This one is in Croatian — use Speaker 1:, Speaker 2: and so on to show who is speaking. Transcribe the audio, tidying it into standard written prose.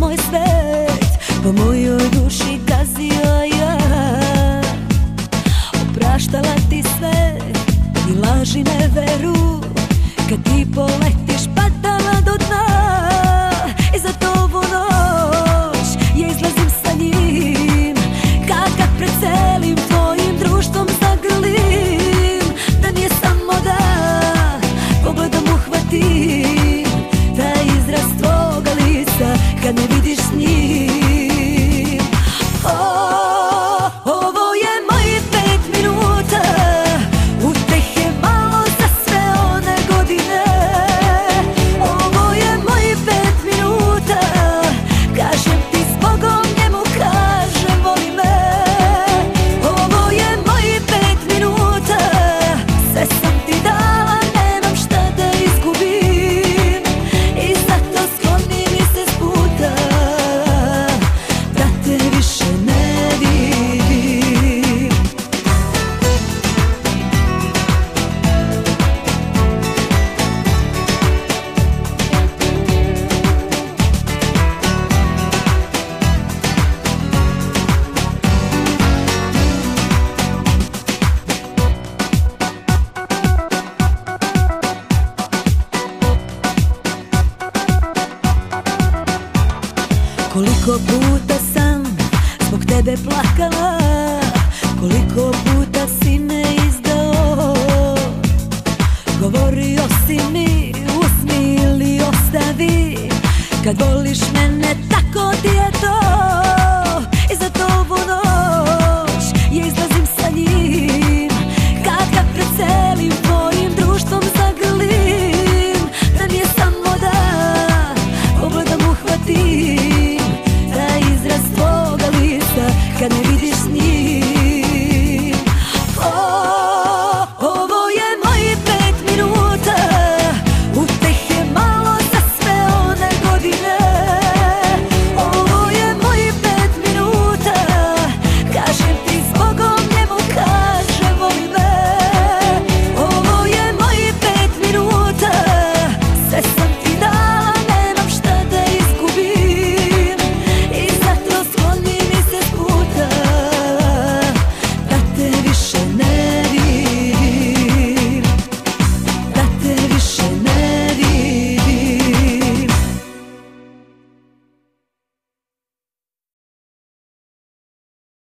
Speaker 1: moj svet, po mojoj duši gazio ja. Opraštala ti sve i laži ne veru, kad ti poletiš padala do dna. I za to ovu noć ja izlazim sa njim, kad pred celim tvojim društvom zagrlim. Da mi je samo da pogledom uhvatim taj izraz tvoga lica kad me vidiš s njim. Ovo je mojih 5 minuta, utehe malo za sve one godine. Ovo je mojih 5 minuta, kažem ti s Bogom, njemu kažem voli me. Ovo je mojih 5 minuta, sve sam ti dala, nemam šta da izgubim. I zato skloni mi se s puta, da te više ne vidim. Koliko puta sam zbog tebe plakala, koliko puta si me izdao. Govorio si mi uzmi ili ostavi, kad voliš mene tako ti je to. I za to ovu noć